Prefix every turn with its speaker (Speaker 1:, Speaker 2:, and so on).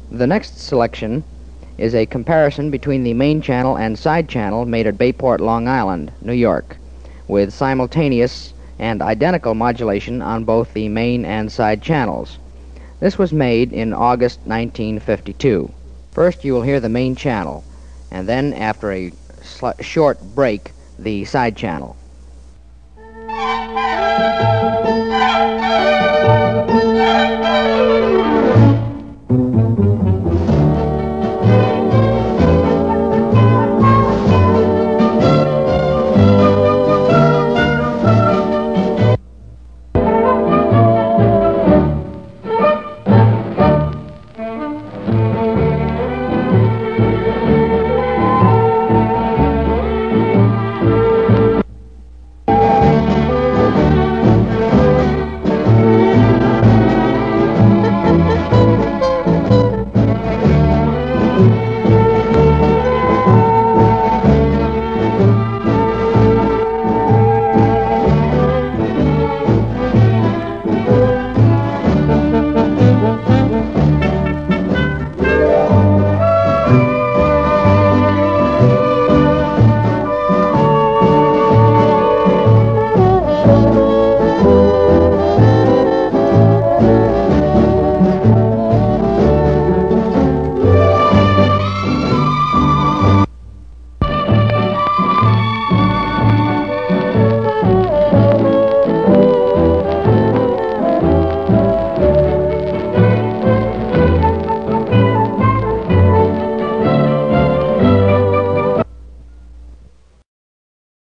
Speaker 1: The next selection is a comparison between the main channel and side channel made at Bayport, Long Island, New York, with simultaneous and identical modulation on both the main and side channels. This was made in August 1952. First you will hear the main channel, and then after a short break, the side channel.